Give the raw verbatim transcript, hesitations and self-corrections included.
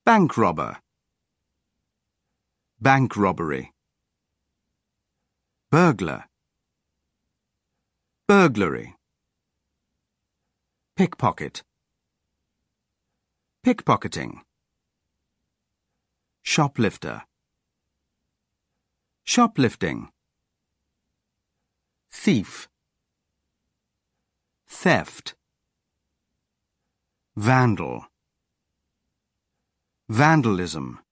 Bank robber. Bank robbery. Burglar. Burglary. Pickpocket. Pickpocketing. Shoplifter. Shoplifting. Thief. Theft. Vandal. Vandalism.